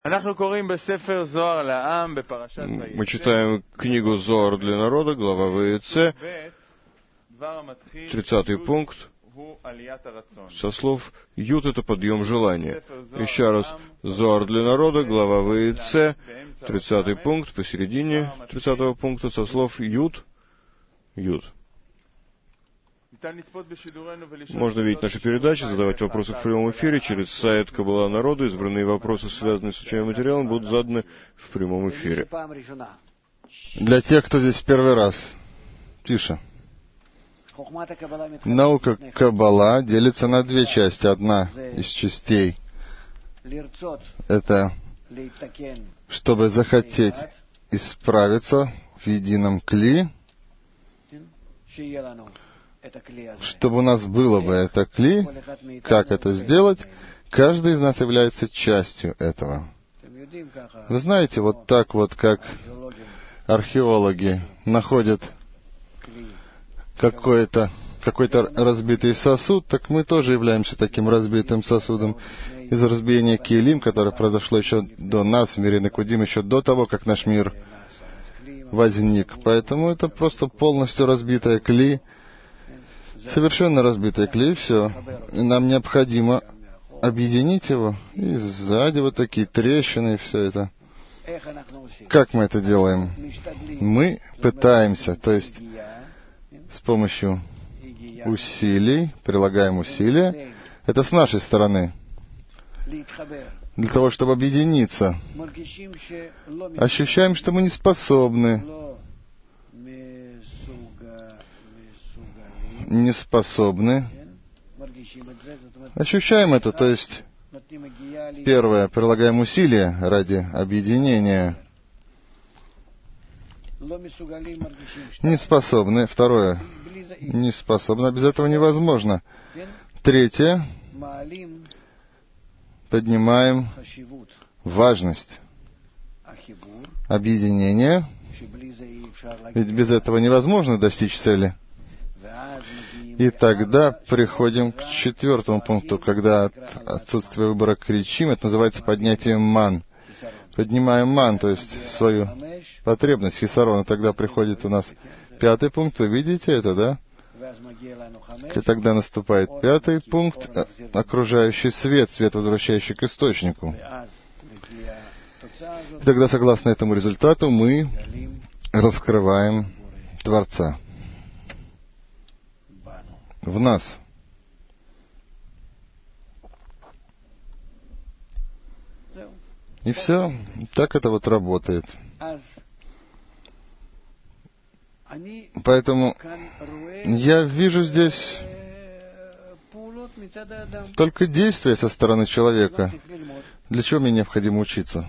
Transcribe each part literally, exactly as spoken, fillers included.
Мы читаем книгу Зоар для народа, глава Ваэцэ, тридцатый пункт, со слов «Ют» — это подъем желания. Еще раз, Зоар для народа, глава Ваэцэ, тридцатый пункт, посередине тридцатого пункта, со слов «Ют», «Ют». Можно видеть наши передачи, задавать вопросы в прямом эфире через сайт Каббала народа. Избранные вопросы, связанные с учебным материалом, будут заданы в прямом эфире. Для тех, кто здесь первый раз, тише. Наука Каббала делится на две части. Одна из частей — это чтобы захотеть исправиться в едином кли, чтобы у нас было бы это кли. Как это сделать? Каждый из нас является частью этого. Вы знаете, вот так вот, как археологи находят какой-то какой-то разбитый сосуд, так мы тоже являемся таким разбитым сосудом. Из разбиения Килим, которое произошло еще до нас в мире Некудим, еще до того, как наш мир возник. Поэтому это просто полностью разбитая кли, совершенно разбитая кли, все. И нам необходимо объединить его. И сзади вот такие трещины, и все это. Как мы это делаем? Мы пытаемся, то есть с помощью усилий, прилагаем усилия. Это с нашей стороны. Для того, чтобы объединиться. Ощущаем, что мы не способны. Не способны. Ощущаем это, то есть, первое, прилагаем усилия ради объединения. Не способны. Второе, не способны. Без этого невозможно. Третье, поднимаем важность объединения. Ведь без этого невозможно достичь цели. И тогда приходим к четвертому пункту, когда от отсутствия выбора кричим. Это называется поднятием ман. Поднимаем ман, то есть свою потребность, хисарон. И тогда приходит у нас пятый пункт. Вы видите это, да? И тогда наступает пятый пункт, окружающий свет, свет, возвращающий к источнику. И тогда, согласно этому результату, мы раскрываем Творца в нас. И все. Так это вот работает. Поэтому я вижу здесь только действия со стороны человека. Для чего мне необходимо учиться?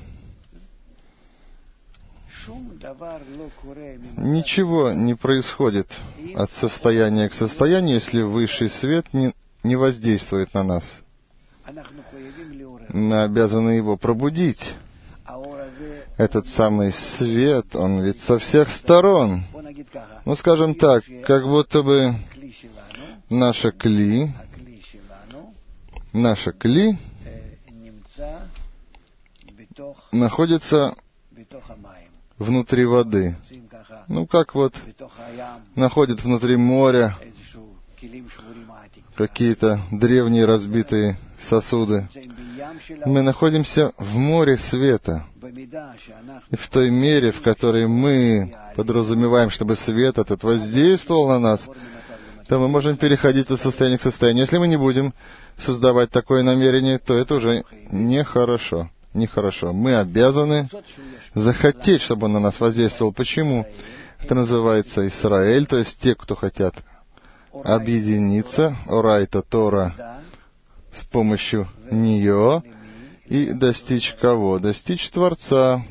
Ничего не происходит от состояния к состоянию, если высший свет не, не воздействует на нас. Мы обязаны его пробудить. Этот самый свет, он ведь со всех сторон. Ну, скажем так, как будто бы наша кли, наша кли находится внутри воды. Ну, как вот находит внутри моря какие-то древние разбитые сосуды. Мы находимся в море света. И в той мере, в которой мы подразумеваем, чтобы свет этот воздействовал на нас, то мы можем переходить от состояния к состоянию. Если мы не будем создавать такое намерение, то это уже нехорошо. Нехорошо. Мы обязаны захотеть, чтобы он на нас воздействовал. Почему? Это называется Исраэль, то есть те, кто хотят объединиться, Орайта Тора, с помощью нее, и достичь кого? Достичь Творца.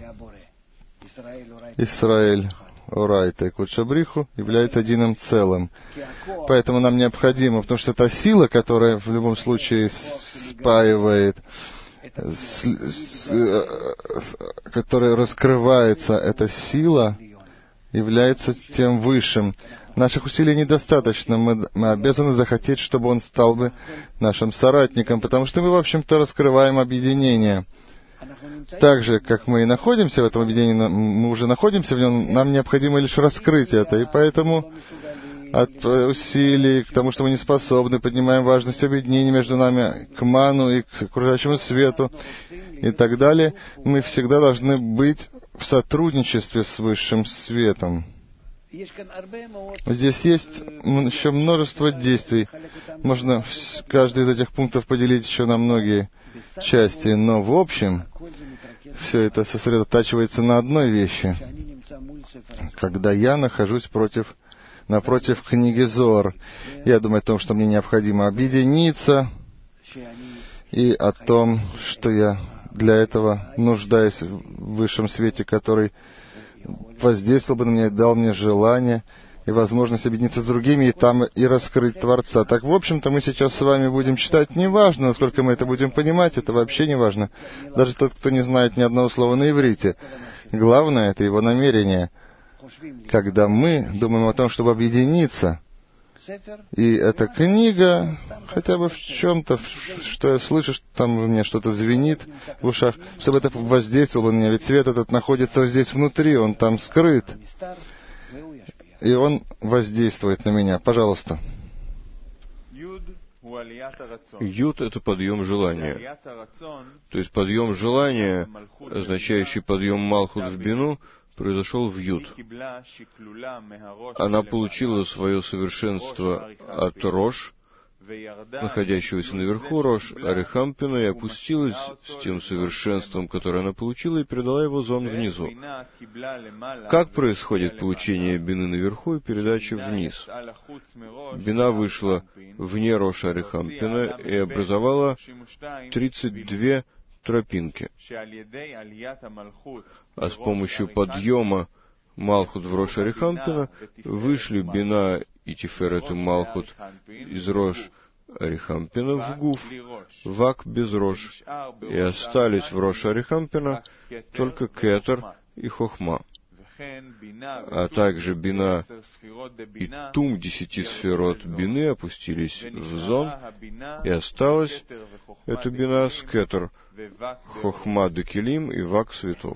Исраэль, Орайта и Кудшабриху являются единым целым. Поэтому нам необходимо, потому что это сила, которая в любом случае спаивает, с, с, которая раскрывается, эта сила является тем высшим. Наших усилий недостаточно. Мы, мы обязаны захотеть, чтобы он стал бы нашим соратником, потому что мы, в общем-то, раскрываем объединение. так же, как мы и находимся в этом объединении, мы уже находимся в нем, нам необходимо лишь раскрыть это. И поэтому от усилий к тому, что мы не способны, поднимаем важность объединения между нами к ману и к окружающему свету и так далее, мы всегда должны быть в сотрудничестве с высшим светом. Здесь есть еще множество действий. Можно каждый из этих пунктов поделить еще на многие части, но в общем все это сосредотачивается на одной вещи. Когда я нахожусь против, напротив книги Зоар, я думаю о том, что мне необходимо объединиться, и о том, что я для этого нуждаюсь в высшем свете, который воздействовал бы на меня и дал мне желание и возможность объединиться с другими и там и раскрыть Творца. Так, в общем-то, мы сейчас с вами будем читать, неважно, насколько мы это будем понимать, это вообще не важно. Даже тот, кто не знает ни одного слова на иврите. Главное — это его намерение. Когда мы думаем о том, чтобы объединиться, и эта книга, хотя бы в чем-то, что я слышу, что там у меня что-то звенит в ушах, чтобы это воздействовало на меня, ведь свет этот находится здесь внутри, он там скрыт, и он воздействует на меня. Пожалуйста. Юд — это подъем желания. То есть подъем желания, означающий подъем Малхут в Бину, произошел в Юд. Она получила свое совершенство от Рош, находящегося наверху Рош Арихампина, и опустилась с тем совершенством, которое она получила, и передала его Зон внизу. Как происходит получение Бины наверху и передача вниз? Бина вышла вне Рош Арихампина и образовала тридцать две тропинки. А с помощью подъема Малхут в Рош Арихампина вышли Бина и Тиферет и Малхут из Рош Арихампина в Гуф, Вак без Рош, и остались в Рош Арихампина только Кетер и Хохма. А также Бина и Тум десяти сферот Бины опустились в Зон, и осталась эта Бина с Кетер, Хохма де Келим и Вак светов.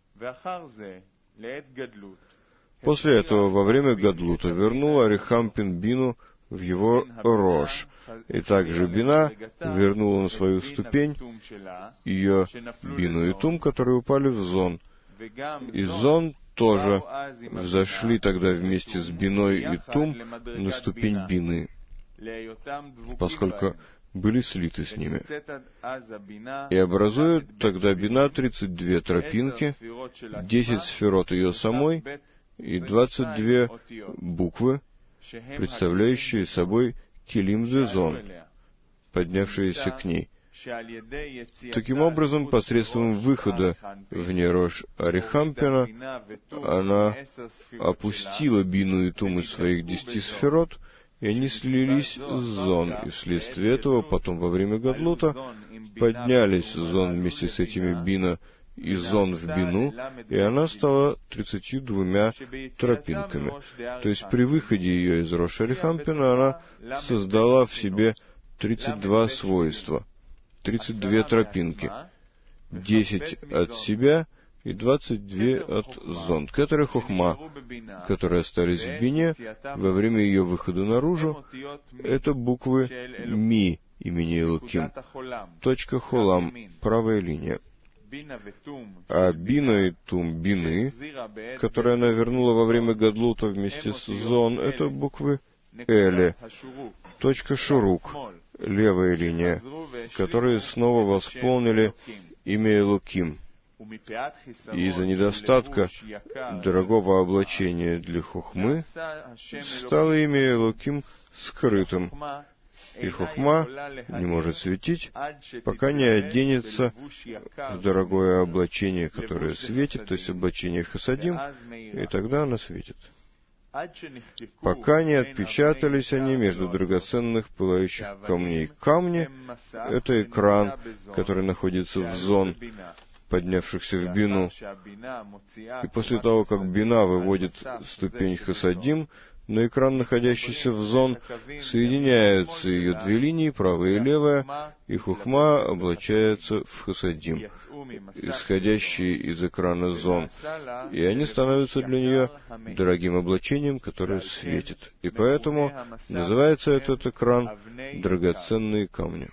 После этого, во время Гадлута, вернул Арихампин Бину в его Рош, и также Бина вернула на свою ступень ее Бину и Тум, которые упали в Зон. И Зон тоже взошли тогда вместе с Биной и Тум на ступень Бины, поскольку были слиты с ними. И образует тогда Бина тридцать две тропинки, десять сферот ее самой и двадцать две буквы, представляющие собой Келим де Зон, поднявшиеся к ней. Таким образом, посредством выхода вне Рош Арихампина, она опустила Бину и Тум из своих десяти сферот, и они слились с Зон, и вследствие этого потом во время Гадлута поднялись Зон вместе с этими Бина и Зон в Бину, и она стала тридцатью двумя тропинками. То есть при выходе ее из Рош Арихампина она создала в себе тридцать два свойства, тридцать две тропинки, десять от себя и двадцать две от Зон, которые Хохма, которые остались в Бине во время ее выхода наружу. Это буквы Ми имени Элоким, точка Холам, правая линия. А Бина и Тум Бины, которые она вернула во время Гадлута вместе с Зон, это буквы Эле, точка Шурук, левая линия, которые снова восполнили имя Элоким. И из-за недостатка дорогого облачения для Хохмы стало имя Элоким скрытым, и Хохма не может светить, пока не оденется в дорогое облачение, которое светит, то есть облачение Хасадим, и тогда она светит. Пока не отпечатались они между драгоценных пылающих камней. Камни — это экран, который находится в Зон, поднявшихся в Бину. И после того, как Бина выводит ступень Хасадим, на экран, находящийся в зон, соединяются ее две линии, правая и левая, и хухма облачается в хасадим, исходящие из экрана зон, и они становятся для нее дорогим облачением, которое светит. И поэтому называется этот экран «драгоценные камни».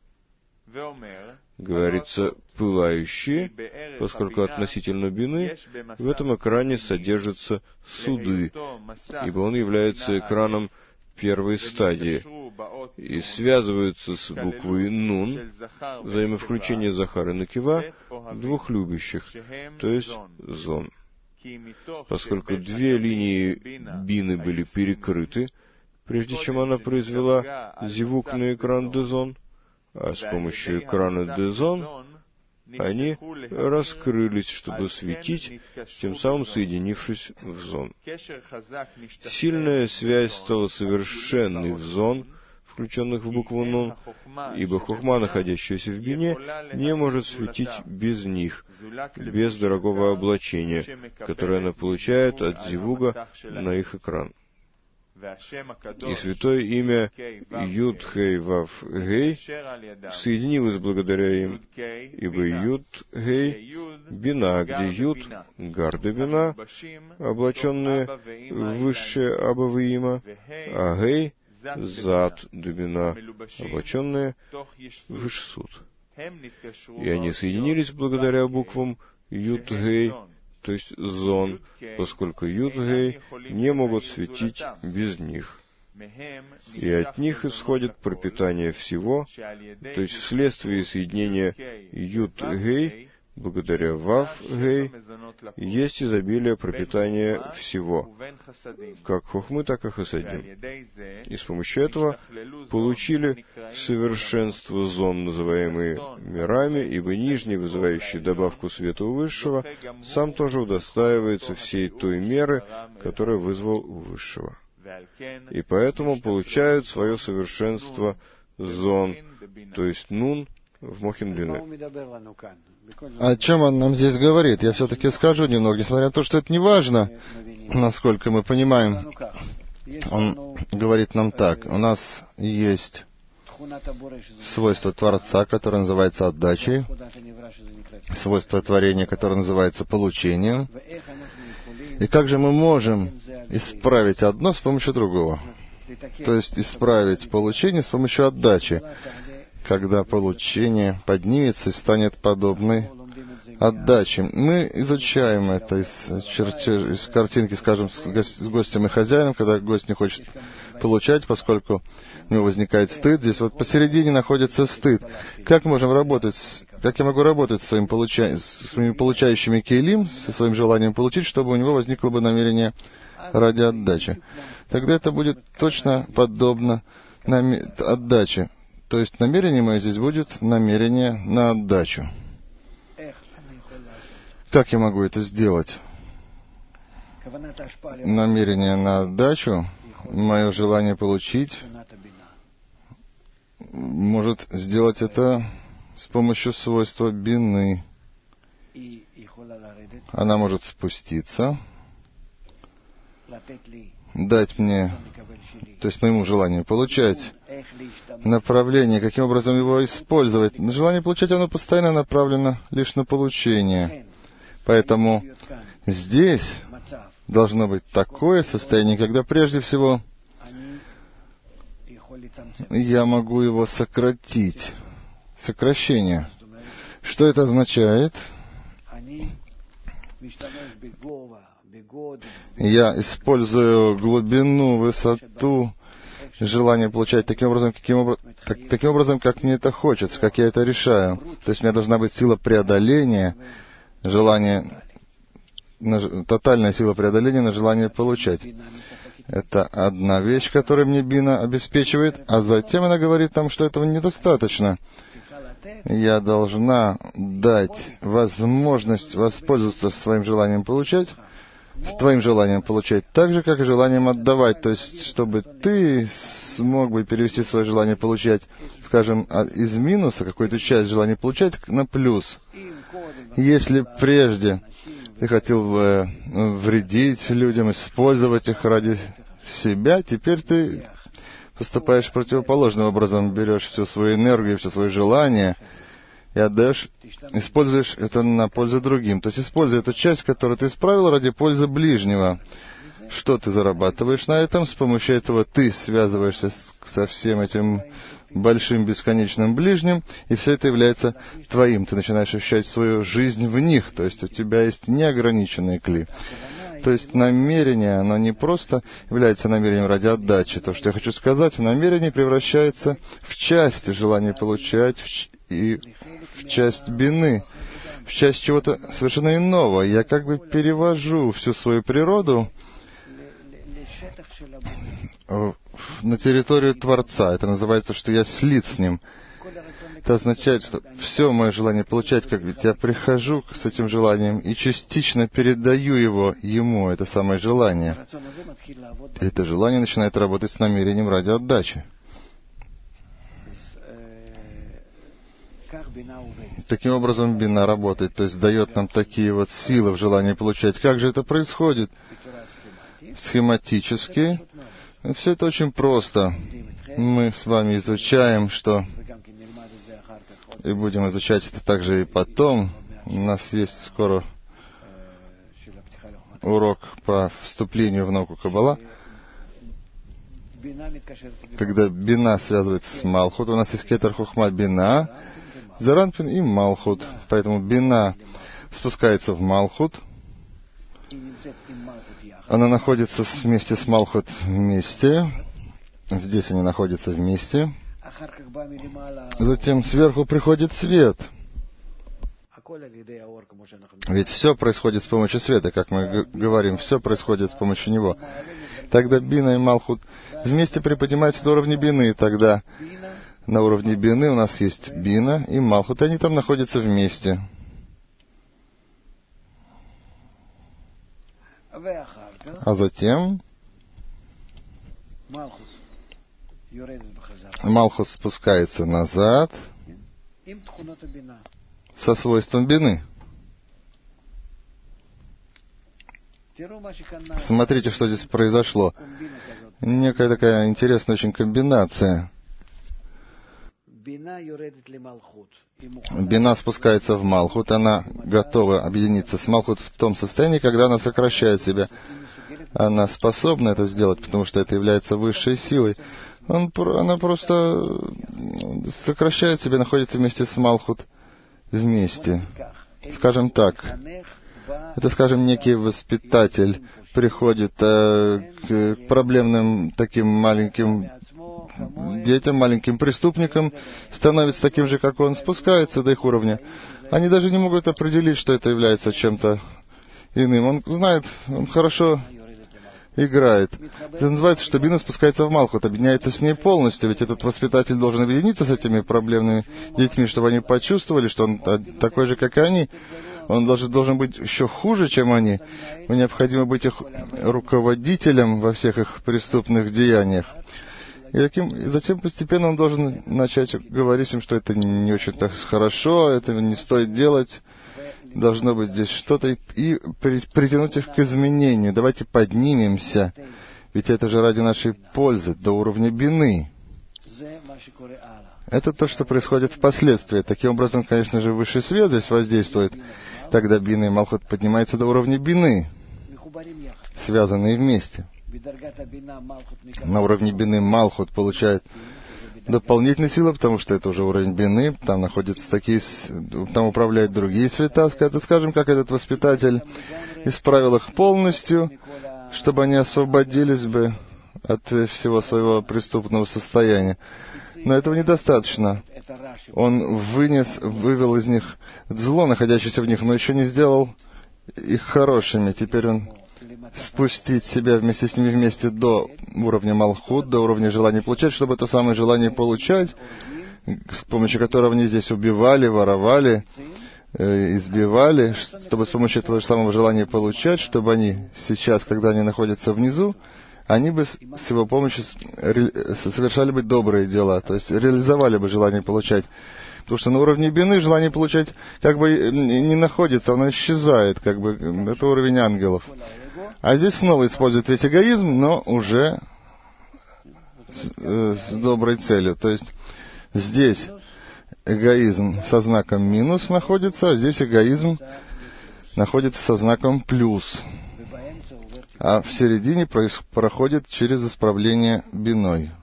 Говорится «пылающие», поскольку относительно бины в этом экране содержатся суды, ибо он является экраном первой стадии и связываются с буквой «нун», взаимовключение Захар и Накива, двух любящих, то есть зон. Поскольку две линии бины были перекрыты, прежде чем она произвела зивук на экран Дезон, а с помощью экрана Дезон они раскрылись, чтобы светить, тем самым соединившись в зон. Сильная связь стала совершенной в зон, включенных в букву Нун, ибо хухма, находящаяся в бине, не может светить без них, без дорогого облачения, которое она получает от зивуга на их экран. И святое имя Юд Хей Вав Гей соединилось благодаря им, ибо Юд Гей — бина, где Юд — гарда бина, облаченные в высшее Абавиима, а Гей — зад дубина, облаченные в Ишсуд. И они соединились благодаря буквам Юд Гей, то есть зон, поскольку Юд-Гей не могут светить без них. И от них исходит пропитание всего, то есть вследствие соединения Юд-Гей, благодаря Вав-Гей, есть изобилие пропитания всего, как хохмы, так и хасадим. И с помощью этого получили совершенство зон, называемые мирами, ибо нижний, вызывающий добавку света у высшего, сам тоже удостаивается всей той меры, которую вызвал у высшего. И поэтому получают свое совершенство зон, то есть нун, в Мохин-бине. О чем он нам здесь говорит? Я все-таки скажу немного, несмотря на то, что это не важно, насколько мы понимаем. Он говорит нам так. У нас есть свойство Творца, которое называется отдачей, свойство творения, которое называется получением. И как же мы можем исправить одно с помощью другого? То есть исправить получение с помощью отдачи, когда получение поднимется и станет подобной отдаче. Мы изучаем это из, чертеж, из картинки, скажем, с, гость, с гостем и хозяином, когда гость не хочет получать, поскольку у него возникает стыд. Здесь вот посередине находится стыд. Как можем работать, как я могу работать со своим получа, с своими получающими кейлим, со своим желанием получить, чтобы у него возникло бы намерение ради отдачи? Тогда это будет точно подобно отдаче. То есть намерение мое здесь будет намерение на отдачу. Как я могу это сделать? Намерение на отдачу, мое желание получить, может сделать это с помощью свойства бины. Она может спуститься, дать мне, то есть моему желанию получать, направление, каким образом его использовать. Желание получать, оно постоянно направлено лишь на получение. Поэтому здесь должно быть такое состояние, когда прежде всего я могу его сократить. Сокращение. Что это означает? Я использую глубину, высоту, желание получать таким образом, каким обра... так, таким образом, как мне это хочется, как я это решаю. То есть у меня должна быть сила преодоления, желание, тотальная сила преодоления на желание получать. Это одна вещь, которую мне бина обеспечивает, а затем она говорит нам, что этого недостаточно. Я должна дать возможность воспользоваться своим желанием получать, с твоим желанием получать, так же, как и желанием отдавать. То есть, чтобы ты смог бы перевести свое желание получать, скажем, из минуса, какую-то часть желания получать, на плюс. Если прежде ты хотел вредить людям, использовать их ради себя, теперь ты поступаешь противоположным образом, берешь всю свою энергию, все свои желания и отдаешь, используешь это на пользу другим. То есть используй эту часть, которую ты исправил ради пользы ближнего. Что ты зарабатываешь на этом? С помощью этого ты связываешься с, со всем этим большим бесконечным ближним, и все это является твоим. Ты начинаешь ощущать свою жизнь в них, то есть у тебя есть неограниченные кли. То есть намерение, оно не просто является намерением ради отдачи. То, что я хочу сказать, намерение превращается в часть желания получать в, и в часть бины, в часть чего-то совершенно иного. Я как бы перевожу всю свою природу на территорию Творца. Это называется, что я слит с Ним. Это означает, что все мое желание получать, как ведь я прихожу с этим желанием и частично передаю его Ему, это самое желание. И это желание начинает работать с намерением ради отдачи. Таким образом, бина работает, то есть дает нам такие вот силы в желании получать. Как же это происходит? Схематически. Все это очень просто. Мы с вами изучаем, что... И будем изучать это также и потом. У нас есть скоро урок по вступлению в науку Каббала. Когда бина связывается с Малхут, у нас есть кетер хухма бина, заранпин и Малхут. Поэтому бина спускается в Малхут. Она находится вместе с Малхут вместе. Здесь они находятся вместе. Затем сверху приходит свет. Ведь все происходит с помощью света, как мы говорим, все происходит с помощью него. Тогда бина и Малхут вместе приподнимаются до уровня бины. Тогда на уровне бины у нас есть бина и Малхут, и они там находятся вместе. А затем Малхут спускается назад со свойством бины. Смотрите, что здесь произошло. Некая такая интересная очень комбинация. Бина спускается в Малхут, она готова объединиться с Малхут в том состоянии, когда она сокращает себя. Она способна это сделать, потому что это является высшей силой. Он, она просто сокращает себя, находится вместе с Малхут вместе. Скажем так, это, скажем, некий воспитатель приходит э, к проблемным таким маленьким детям, маленьким преступникам, становится таким же, как он, спускается до их уровня. Они даже не могут определить, что это является чем-то иным. Он знает, он хорошо играет. Это называется, что бина спускается в Малхут, объединяется с ней полностью, ведь этот воспитатель должен объединиться с этими проблемными детьми, чтобы они почувствовали, что он такой же, как и они. Он должен, должен быть еще хуже, чем они. Ему необходимо быть их руководителем во всех их преступных деяниях. И, таким, и затем постепенно он должен начать говорить им, что это не очень-то хорошо, это не стоит делать. Должно быть здесь что-то, и, и притянуть их к изменению. Давайте поднимемся, ведь это же ради нашей пользы, до уровня бины. Это то, что происходит впоследствии. Таким образом, конечно же, высший свет здесь воздействует. Тогда бина и Малхут поднимаются до уровня бины, связанные вместе. На уровне бины Малхут получает дополнительные силы, потому что это уже уровень бины, там находятся такие, там управляют другие света, скажем, как этот воспитатель исправил их полностью, чтобы они освободились бы от всего своего преступного состояния. Но этого недостаточно. Он вынес, вывел из них зло, находящееся в них, но еще не сделал их хорошими. Теперь он спустить себя вместе с ними вместе до уровня Малхут, до уровня желания получать, чтобы это самое желание получать, с помощью которого они здесь убивали, воровали, э, избивали, чтобы с помощью этого самого желания получать, чтобы они сейчас, когда они находятся внизу, они бы с его помощью совершали бы добрые дела, то есть реализовали бы желание получать. Потому что на уровне бины желание получать как бы не находится, оно исчезает, как бы это уровень ангелов. А здесь снова использует весь эгоизм, но уже с, э, с доброй целью. То есть здесь эгоизм со знаком минус находится, а здесь эгоизм находится со знаком плюс. А в середине проис- проходит через исправление биной.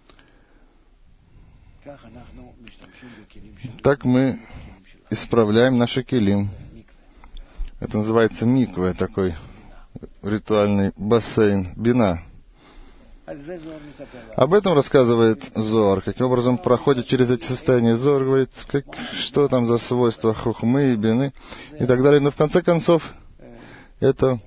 Так мы исправляем наши келим. Это называется микве, такой ритуальный бассейн, бина. Об этом рассказывает Зоар, каким образом проходит через эти состояния. Зоар говорит, как, что там за свойства хухмы и бины и так далее. Но в конце концов, это,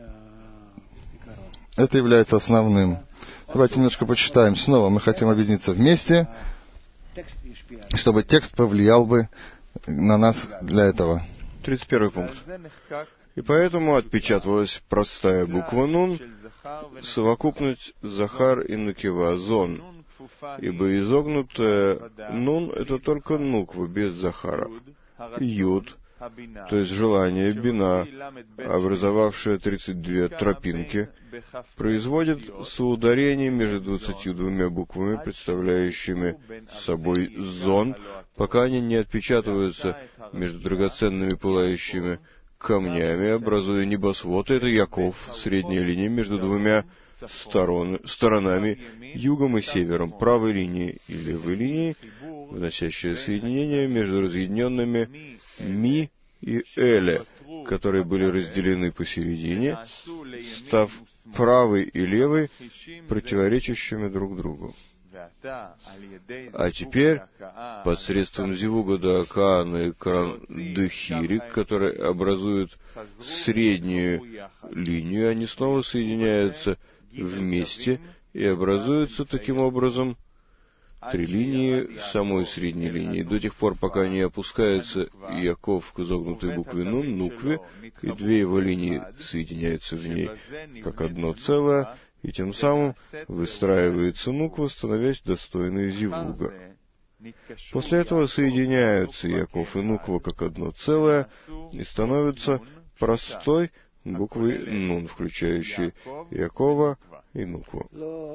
это является основным. Давайте немножко почитаем снова. Мы хотим объединиться вместе, чтобы текст повлиял бы на нас для этого. тридцать первый пункт. И поэтому отпечаталась простая буква «нун», совокупность «захар» и «накива» «зон», ибо изогнутая «нун» — это только «нуква» без «захара». «Юд», то есть желание, бина, образовавшая тридцать две тропинки, производит соударение между двадцатью двумя буквами, представляющими собой «зон», пока они не отпечатываются между драгоценными пылающими камнями, образуя небосвод. Это Яков, средняя линия между двумя сторон, сторонами, югом и севером, правой линией и левой линией, вносящее соединение между разъединенными Ми и Эле, которые были разделены посередине, став правой и левой противоречащими друг другу. А теперь, посредством Зивуга Даакаана и Крандехири, которые образуют среднюю линию, они снова соединяются вместе и образуются таким образом три линии самой средней линии, до тех пор, пока не опускается Яков к изогнутой букве Нун, Нукве, и две его линии соединяются в ней как одно целое, и тем самым выстраивается Нуква, становясь достойной Зивуга. После этого соединяются Яков и Нуква как одно целое и становятся простой буквой Нун, включающей Якова и Нукву.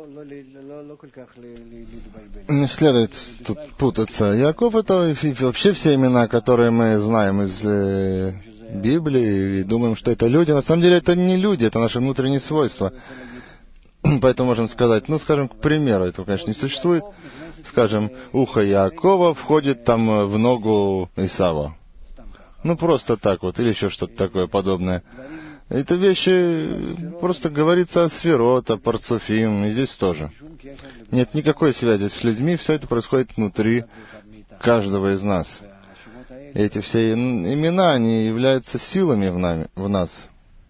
Не следует тут путаться. Яков — это вообще все имена, которые мы знаем из э, Библии, и думаем, что это люди. На самом деле это не люди, это наши внутренние свойства. Поэтому можем сказать, ну, скажем, к примеру, этого, конечно, не существует. Скажем, ухо Яакова входит там в ногу Исава. Ну, просто так вот, или еще что-то такое подобное. Это вещи, просто говорится о сферот, о парцуфим, и здесь тоже. Нет никакой связи с людьми, все это происходит внутри каждого из нас. И эти все имена, они являются силами в, нами, в нас.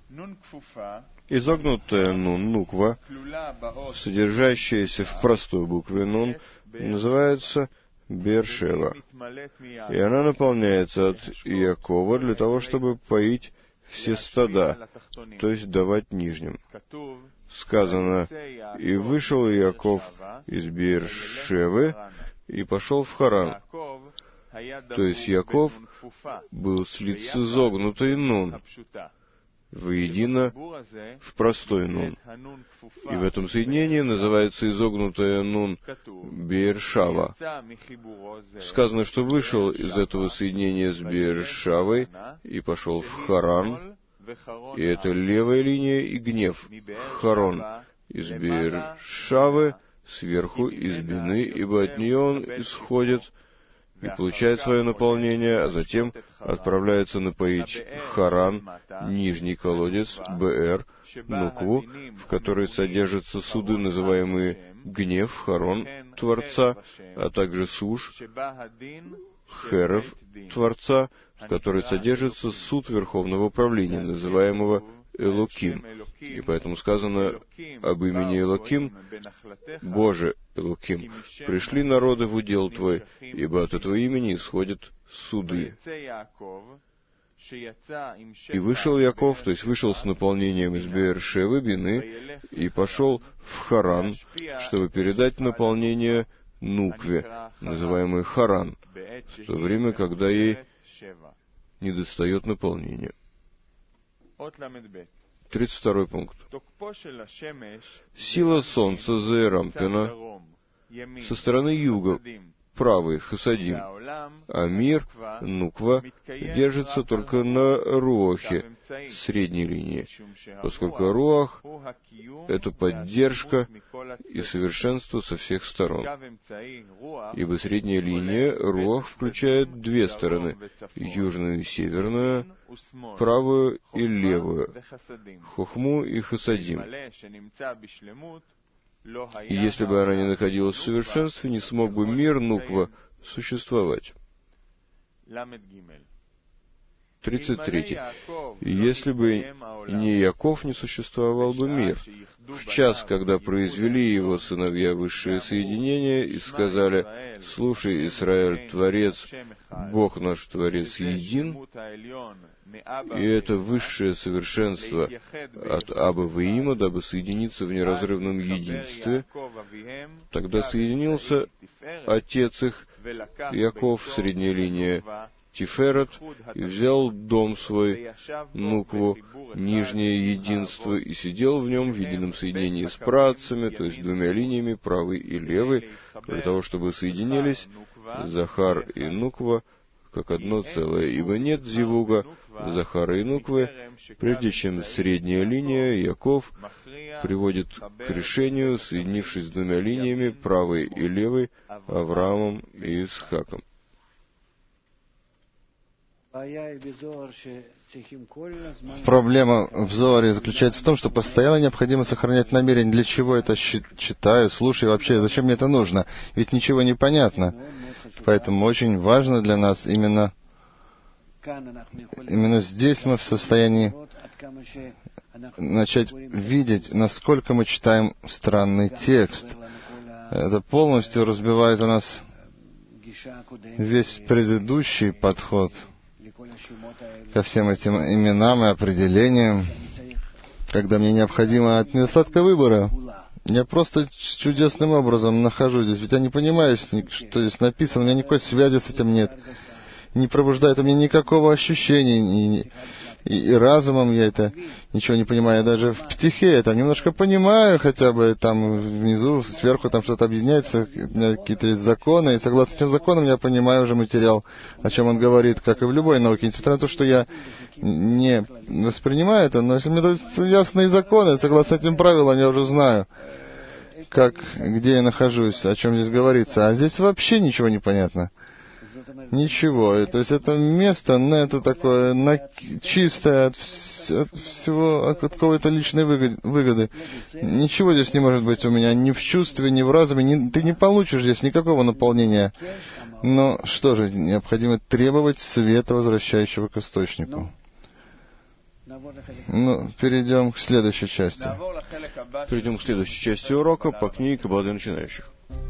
Изогнутая нун, нуква, содержащаяся в простой букве нун, называется Бершева. И она наполняется от Якова для того, чтобы поить все стада, то есть давать нижним. Сказано, и вышел Яков из Бершевы и пошел в Харан. То есть Яков был слит с изогнутой нун воедино в простой нун. И в этом соединении называется изогнутая нун Бершава. Сказано, что вышел из этого соединения с Бершавой и пошел в Харан, и это левая линия и гнев. Харон из Бершавы, сверху из Бины, ибо от нее он исходит и получает свое наполнение, а затем отправляется напоить Харан, нижний колодец, Бр, Нукву, в которой содержатся суды, называемые Гнев, Харон, Творца, а также Суш, Херев, Творца, в которой содержится суд Верховного Управления, называемого Элоким. И поэтому сказано об имени Элоким, Боже Элоким, пришли народы в удел Твой, ибо от этого имени исходят суды. И вышел Яков, то есть вышел с наполнением из Бершевы, Бины, и пошел в Харан, чтобы передать наполнение Нукве, называемой Харан, в то время, когда ей недостает наполнения. тридцать второй пункт. Сила солнца Зеэрампина со стороны юга, правый Хасадим, а мир, Нуква, держится только на Руахе, средней линии, поскольку Руах — это поддержка и совершенство со всех сторон. Ибо средняя линия Руах включает две стороны — южную и северную, правую и левую, Хохму и Хасадим. И если бы она не находилась в совершенстве, не смог бы мир Нуква существовать. тридцать три. Если бы не Яков, не существовал бы мир. В час, когда произвели его сыновья высшее соединение и сказали: «Слушай, Израиль, Творец, Бог наш Творец един», и это высшее совершенство от Аба Ваима, дабы соединиться в неразрывном единстве, тогда соединился отец их, Яков, средняя линия, Тиферет, и взял дом свой, Нукву, нижнее единство, и сидел в нем в едином соединении с працами, то есть двумя линиями, правой и левой, для того, чтобы соединились Захар и Нуква как одно целое, ибо нет зивуга Захара и Нуквы, прежде чем средняя линия, Яков, приводит к решению, соединившись с двумя линиями, правой и левой, Авраамом и Исхаком. Проблема в Зоаре заключается в том, что постоянно необходимо сохранять намерение, для чего это читаю, слушаю, вообще, зачем мне это нужно, ведь ничего не понятно. Поэтому очень важно для нас именно, именно здесь мы в состоянии начать видеть, насколько мы читаем странный текст. Это полностью разбивает у нас весь предыдущий подход ко всем этим именам и определениям, когда мне необходимо от недостатка выбора. Я просто чудесным образом нахожусь здесь, ведь я не понимаю, что здесь написано, у меня никакой связи с этим нет, не пробуждает у меня никакого ощущения, и, и, и разумом я это ничего не понимаю, я даже в птихе это немножко понимаю, хотя бы там внизу, сверху там что-то объединяется, у меня какие-то есть законы, и согласно этим законам я понимаю уже материал, о чем он говорит, как и в любой науке, несмотря на то, что я не воспринимаю это, но если мне дают ясные законы, согласно этим правилам я уже знаю, как, где я нахожусь, о чем здесь говорится, а здесь вообще ничего не понятно. Ничего. То есть это место, ну, это такое на, чистое от, вс, от всего, от какой-то личной выгоды, выгоды. Ничего здесь не может быть у меня ни в чувстве, ни в разуме. Ни, ты не получишь здесь никакого наполнения. Но что же, необходимо требовать света, возвращающего к источнику. Ну, перейдем к следующей части. Перейдем к следующей части урока по книге Каббалы для начинающих.